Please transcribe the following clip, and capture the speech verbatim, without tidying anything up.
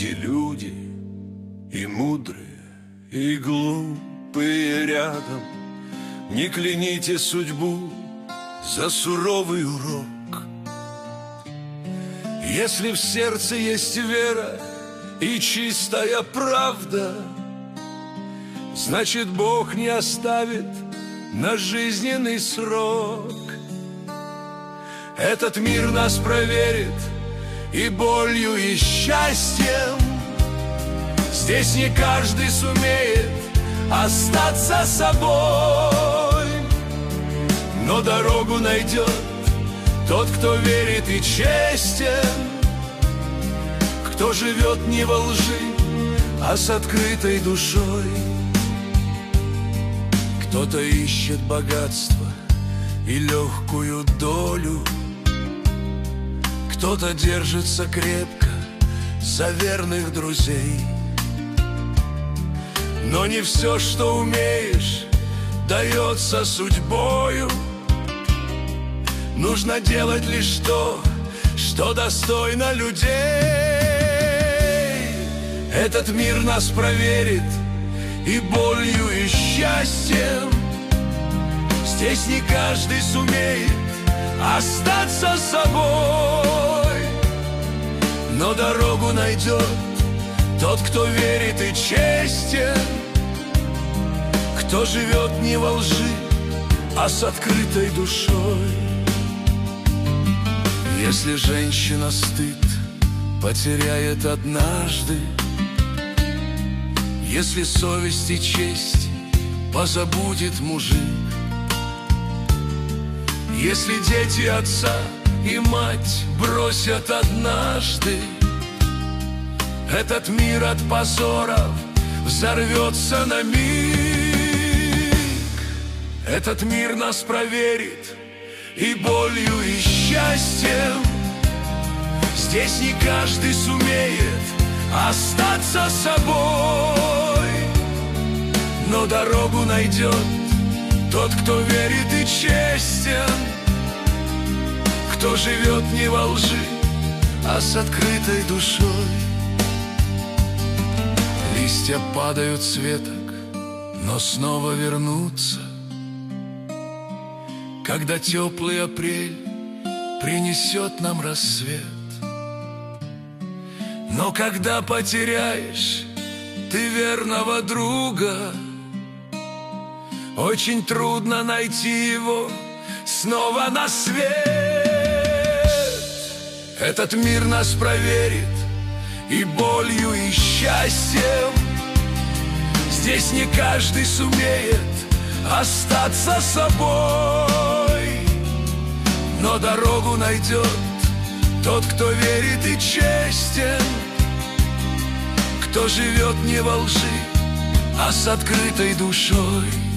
Люди, люди, и мудрые, и глупые рядом. Не кляните судьбу за суровый урок. Если в сердце есть вера и чистая правда, значит, Бог не оставит на жизненный срок. Этот мир нас проверит и болью, и счастьем. Здесь не каждый сумеет остаться собой, но дорогу найдет тот, кто верит и честен, кто живет не во лжи, а с открытой душой. Кто-то ищет богатство и легкую долю, кто-то держится крепко за верных друзей. Но не все, что умеешь, дается судьбою. Нужно делать лишь то, что достойно людей. Этот мир нас проверит и болью, и счастьем. Здесь не каждый сумеет остаться собой, но дорогу найдет тот, кто верит и честен, кто живет не во лжи, а с открытой душой. Если женщина стыд потеряет однажды, если совесть и честь позабудет мужик, если дети отца и мать бросят однажды, этот мир от позоров взорвется на миг. Этот мир нас проверит и болью, и счастьем. Здесь не каждый сумеет остаться собой, но дорогу найдет тот, кто верит и честен, кто живет не во лжи, а с открытой душой. Листья падают с веток, но снова вернутся, когда теплый апрель принесет нам рассвет. Но когда потеряешь ты верного друга, очень трудно найти его снова на свет. Этот мир нас проверит и болью, и счастьем. Здесь не каждый сумеет остаться собой, но дорогу найдет тот, кто верит и честен, кто живет не во лжи, а с открытой душой.